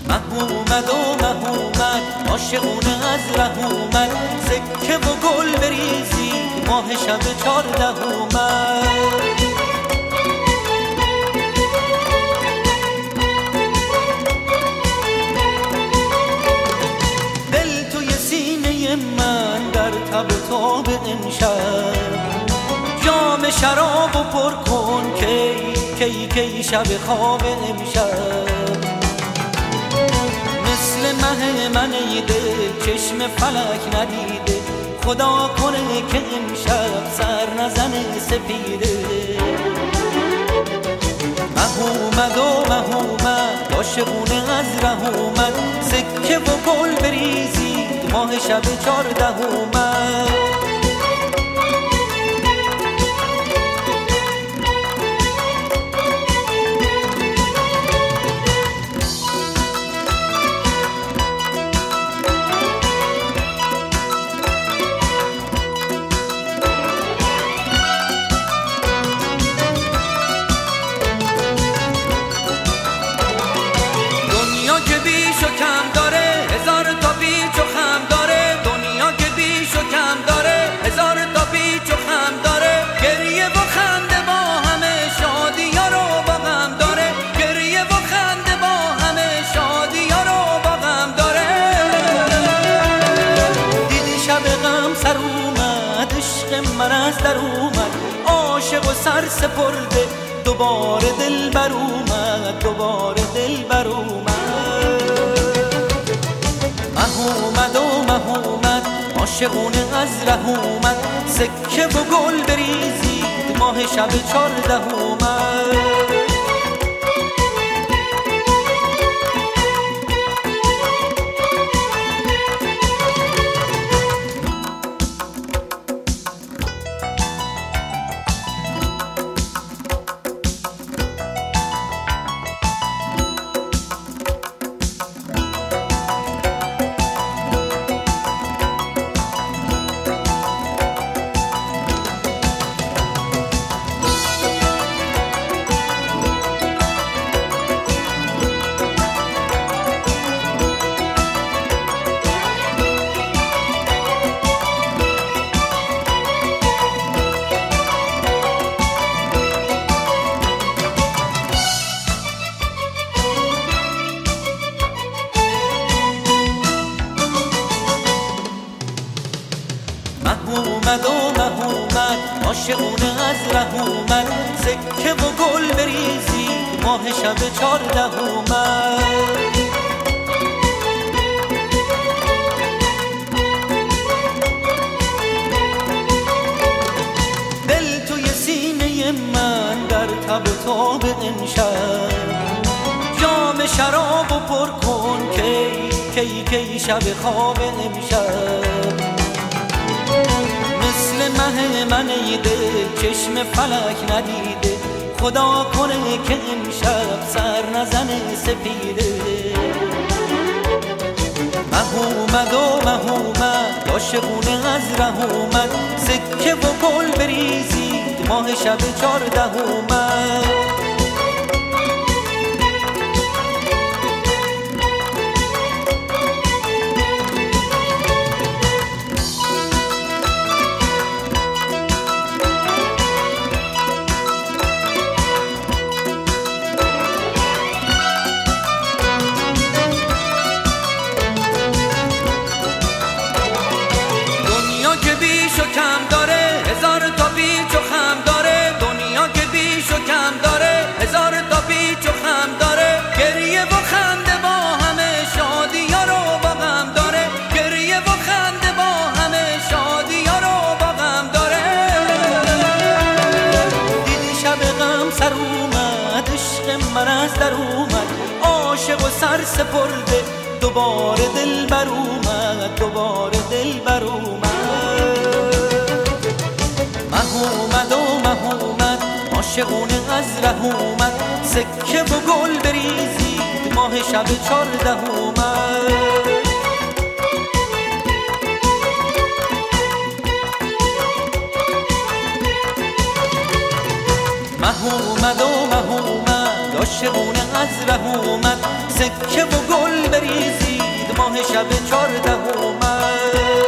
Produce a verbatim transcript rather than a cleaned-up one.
مه اومد و مه اومد عاشقونه از ره اومد، سکه و گل بریزید ماه شب چارده اومد. دل توی سینه من در تب و تاب امشب، جام شراب و پر کن کی کی کی شب خواب امشب. مثل مه من ای دل چشم فلک ندیده، خدا کنه که امشب سر نزنه سپیده. مه اومد و مه اومد عاشقونه از ره اومد، سکه و گل بریزید ماه شب چارده اومد. من از در اومد عاشق و سر سپرده، دوباره دل بر اومد دوباره دل بر اومد. مه اومد و مه اومد عاشقونه از ره اومد، سکه و گل بریزید ماه شب چارده اومد. مه اومد و مه اومد عاشقونه از ره اومد، سکه و گل بریزید ماه شب چارده اومد. دل توی سینه من در تب و تاب امشب، جام شراب و پر کن کی کی کی شب خواب امشب. مثل مه من ای دل چشم فلک ندیده، خدا کنه که امشب سر نزنه سپیده. مه اومد و مه اومد عاشقونه از ره اومد، سکه و گل بریزید ماه شب چارده اومد. کم داره هزار تا پیچ و خم داره، دنیا که بیش و کم داره هزار تا پیچ و خم داره. گریه و خنده با همه شادی ها رو با غم داره، گریه و خنده با همه شادی ها رو با غم داره. دیدی شب غم سر اومد عشق من از در اومد، عاشق و سر سپرده دوباره دل بر اومد دوباره دل بر اومد. مه اومد و مه اومد عاشقونه از ره اومد، سکه و گل بریزید ماه شب چارده اومد. مه اومد و مه اومد عاشقونه از ره اومد، سکه و گل بریزید ماه شب چارده اومد.